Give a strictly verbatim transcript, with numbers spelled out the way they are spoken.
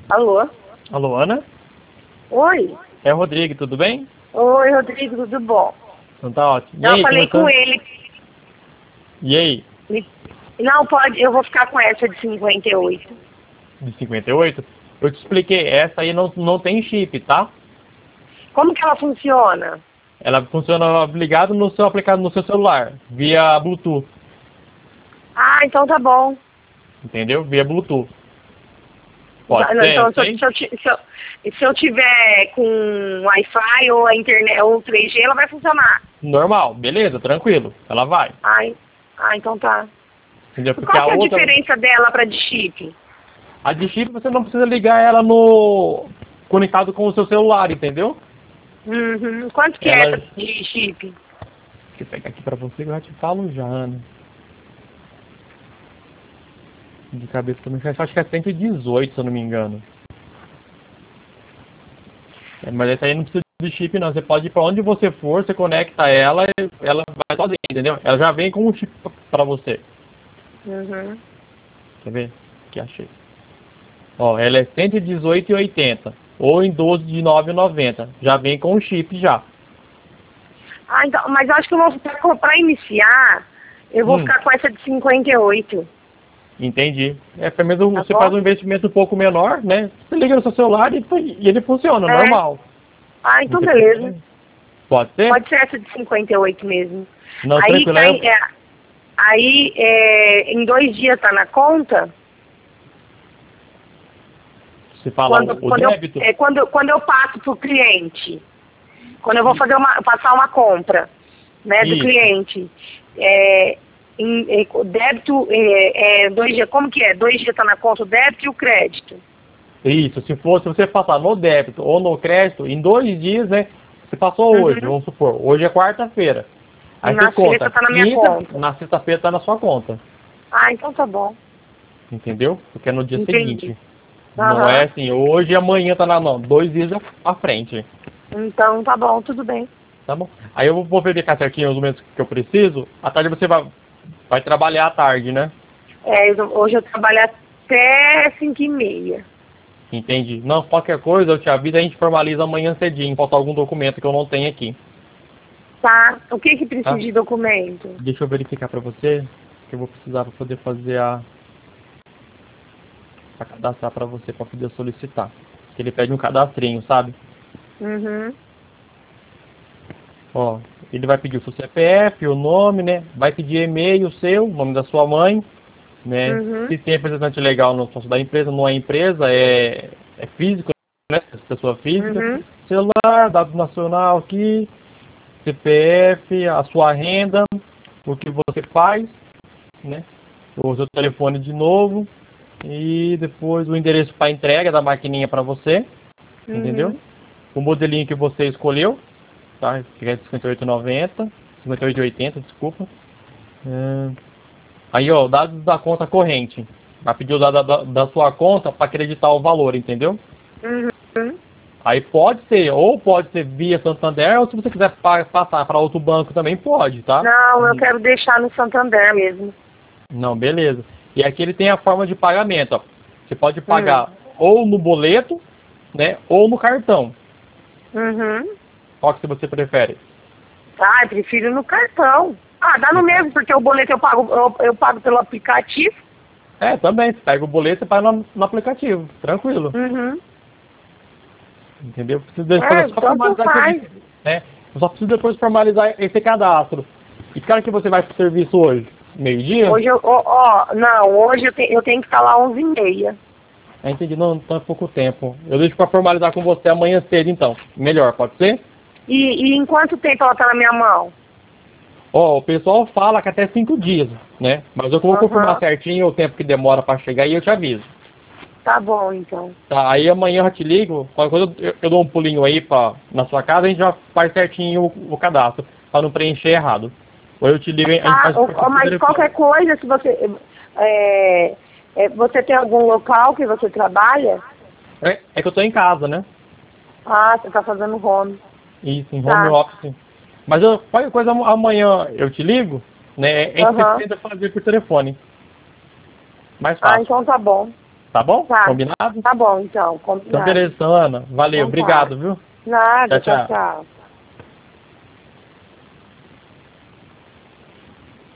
Alô? Alô, Ana? Oi? É o Rodrigo, tudo bem? Oi, Rodrigo, tudo bom? Então tá ótimo. E Eu aí, falei começando? com ele. E aí? Me- Não, pode, eu vou ficar com essa de cinquenta e oito. De cinquenta e oito? Eu te expliquei, essa aí não, não tem chip, tá? Como que ela funciona? Ela funciona ligado no seu aplicado no seu celular, via Bluetooth, Ah, então tá bom. entendeu? Via Bluetooth. Então, Pode não, ser, então, se, eu, sim? se, eu, ti- se, eu, se eu tiver com Wi-Fi ou a internet ou três G, ela vai funcionar. Normal, beleza, tranquilo, ela vai. Ai, ah, então tá. Entendeu? E Porque qual a que é a outra, diferença dela para de chip? a de chip você não precisa ligar ela no conectado com o seu celular, entendeu? Uhum. Quanto que é Ela, essa deixa de chip? eu pegar aqui pra você que eu já te falo já, Ana. De cabeça também, acho que é cento e dezoito, se eu não me engano. É, mas essa aí não precisa de chip não, você pode ir pra onde você for, você conecta ela e ela vai sozinha, entendeu? Ela já vem com um chip pra você. Uhum. Quer ver? Aqui achei. Ó, ela é cento e dezoito e oitenta ou em doze de nove e noventa. Já vem com o chip já. Ah, então, mas eu acho que eu vou ficar, para iniciar, eu vou Hum, ficar com essa de cinquenta e oito. entendi. É, pelo menos Tá você faz bom? um investimento um pouco menor, né? Você liga no seu celular e, e ele funciona, É. normal. Ah, Não então tem beleza. problema. Pode ser? Pode ser essa de cinquenta e oito mesmo. Não, Aí tranquilo. Aí cai, eu, é, aí é, em dois dias tá na conta. você fala Quando, o, o quando, eu, débito? é, quando, quando eu passo pro cliente, quando eu vou fazer uma, passar uma compra, né, do Isso. cliente, é, em, é, o débito, é, é, dois dias, como que é? Dois dias tá na conta o débito e o crédito. Isso, se for, se você passar no débito ou no crédito, em dois dias, né? Você passou hoje, Uhum. vamos supor, hoje é quarta-feira. Aí você Na sexta conta, tá na minha quinta, conta. na sexta-feira tá na sua conta. Ah, então tá bom. Entendeu? Porque é no dia Entendi. seguinte. Não é Aham. assim, hoje e amanhã tá na não, dois dias à frente. Então tá bom, tudo bem. Tá bom? Aí eu vou verificar certinho os documentos que eu preciso. À tarde você vai, vai trabalhar à tarde, né? É, eu- hoje eu trabalho até cinco e meia. Entendi. Não, qualquer coisa eu te aviso, a gente formaliza amanhã cedinho. Falta algum documento que eu não tenho aqui. Tá? O que que precisa Tá? de documento? Deixa eu verificar pra você, que eu vou precisar para poder fazer a... Pra cadastrar pra você, pra poder solicitar. Que ele pede um cadastrinho, sabe? Uhum. Ó, ele vai pedir o seu C P F, o nome, né? Vai pedir e-mail seu, o nome da sua mãe, né? Uhum. Se tem representante legal no sócio da empresa, não é empresa, é, é físico, né? Pessoa física. Uhum. Celular, dado nacional aqui, C P F, a sua renda, o que você faz, né? O seu telefone de novo. E depois o endereço para entrega da maquininha para você, entendeu? Uhum. O modelinho que você escolheu, tá? Que é de cinquenta e oito e noventa, cinquenta e oito e oitenta, desculpa. É, aí, ó, dados da conta corrente. Vai pedir o dado da, da sua conta para acreditar o valor, entendeu? Uhum. Aí pode ser, ou pode ser via Santander, ou se você quiser pa- passar para outro banco também pode, tá? Não, eu quero deixar no Santander mesmo. Não, beleza. E aqui ele tem a forma de pagamento, ó. Você pode Hum. pagar ou no boleto, né, ou no cartão. Uhum. Qual que você prefere? Ah, eu prefiro no cartão. Ah, dá no No mesmo, cartão. porque o boleto eu pago, eu, eu pago pelo aplicativo. É, também. Você pega o boleto e paga no, no aplicativo. Tranquilo. Uhum. Entendeu? Preciso depois É, só tanto formalizar faz. esse, né? Eu só preciso depois formalizar esse cadastro. E que hora que você vai pro serviço hoje? Meio-dia? Hoje eu, ó, ó, não, hoje eu, te, eu tenho que estar lá onze e meia. Ah, entendi. Não, não é pouco tempo. Eu deixo pra formalizar com você amanhã cedo, então. Melhor, pode ser? E, e em quanto tempo ela tá na minha mão? Ó, o pessoal fala que até cinco dias, né? Mas eu vou confirmar Aham. certinho o tempo que demora pra chegar e eu te aviso. Tá bom, então. Tá, aí amanhã eu te ligo, qualquer coisa eu, eu dou um pulinho aí pra, na sua casa, a gente já faz certinho o, o cadastro, pra não preencher errado. Ou eu te ligo, a gente Tá, faz ó, por ó, mas telefone. qualquer coisa, se você... É, é, você tem algum local que você trabalha? É, é que eu tô em casa, né? Ah, você tá fazendo home. Isso, em home Tá. office. Mas eu, qualquer coisa am- amanhã eu te ligo, né? A gente sempre Aham. tenta fazer por telefone. Mais Ah, fácil. então tá bom. Tá bom? Tá. Combinado? Tá bom, então. Combinado. Então, beleza, então, Ana. Valeu, Então tá. obrigado, viu? Nada, Tchau, tchau, tchau. tchau.